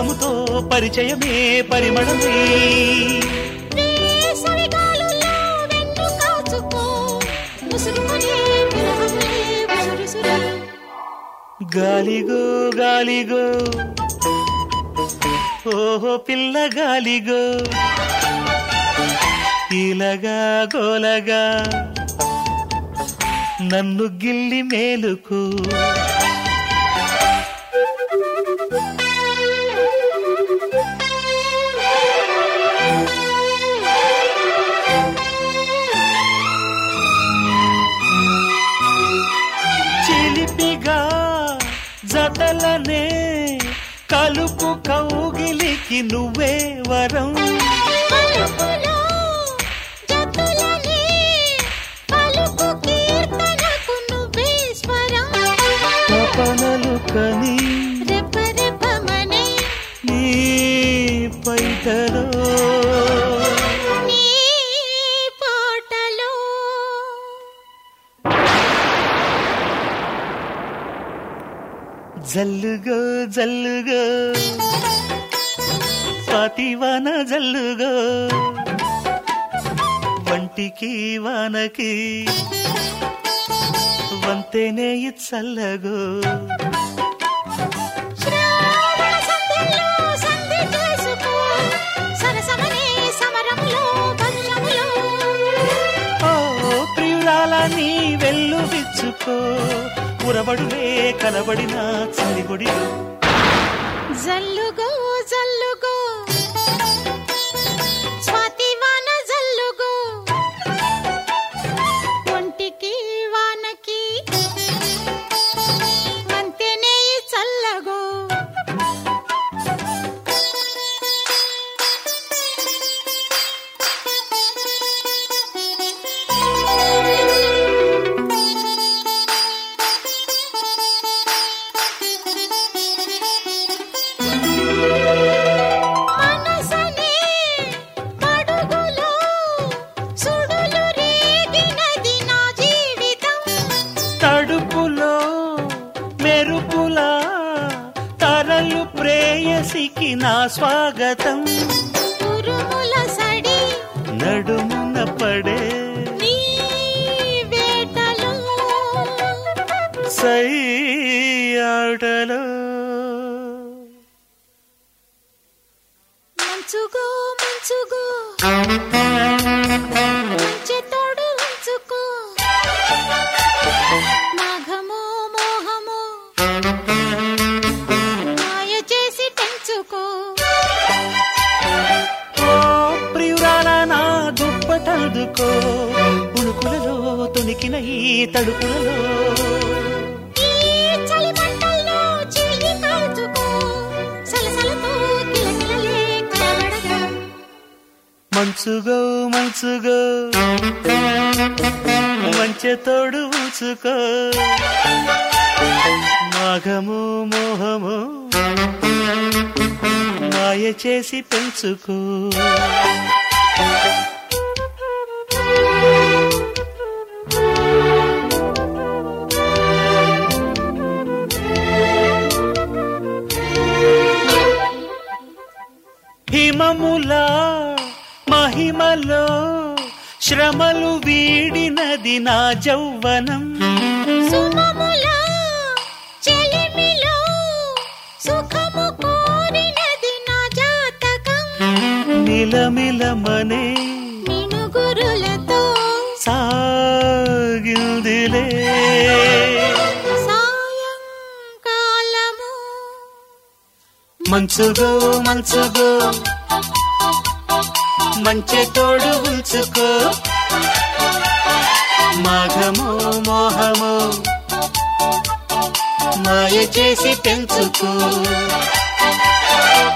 రాగముతో పరిచయమే పరిమళమే గాలిగో గాలిగో ఓహో పిల్ల గాలిగో ఇలగా గోలగా నన్ను గిల్లి మేలుకు చిలిపిగా జతలనే కలుపు కౌగిలికి నువ్వే వరం తపనలు కని నీ పైటలో జల్లుగో జల్లుగో స్వాతివాన జల్లుగో వంటికి వానకి వంతేనే చల్లగో ప్రియురాల నీ వెళ్ళు విచ్చుకో ఉరబడులే కలబడిన చలిగొడి జల్లుగో జల్లుగో స్వాతివాన జల్లుగో ఒంటికి వానకి వంతేనే చల్లగో తడుపులో మెరుపులా తరలు ప్రేయసికి నా స్వాగతం ఉరుముల సడి నడుమున పడే నీ వేటలో సై ఆటలో మంచుగో మంచుగో మంచి తోడు ఉంచుకో మాఘమో మోహమో మాయ చేసి పెంచుకో ఓ ప్రియురాల నా దుప్పటదుకో ఉణుకులలో తొణికిన ఈ తడుపులలో ఈ చలి మంటల్లో చీలి కాల్చుకో సలసలతో కిలకిలలే కలబడగా మంచుగో మంచుగో మంచె తోడు ఉంచుకో మాఘము మోహము మాయ చేసి పెంచుకో హిమములా మహిమలో శ్రమలు వీడినది నా జౌవనం సుమములా చెలిమిలో సుఖము కోరినది నా జాతకం మిలమిలమనే మినుగురులతో సాగిల్దిలే సాయంకాలము మంచుగో మంచుగో మంచె తోడు ఉంచుకో మాఘమో మోహమో మాయ చేసి పెంచుకో